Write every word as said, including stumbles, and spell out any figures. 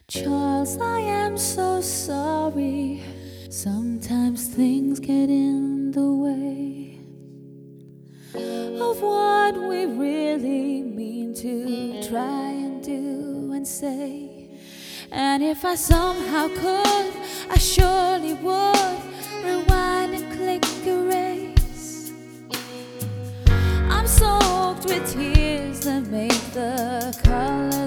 Charles, I am so sorry. Sometimes things get in the way of what we really mean to try and do and say. And if I somehow could, I surely would rewind and click erase. I'm soaked with tears that make the color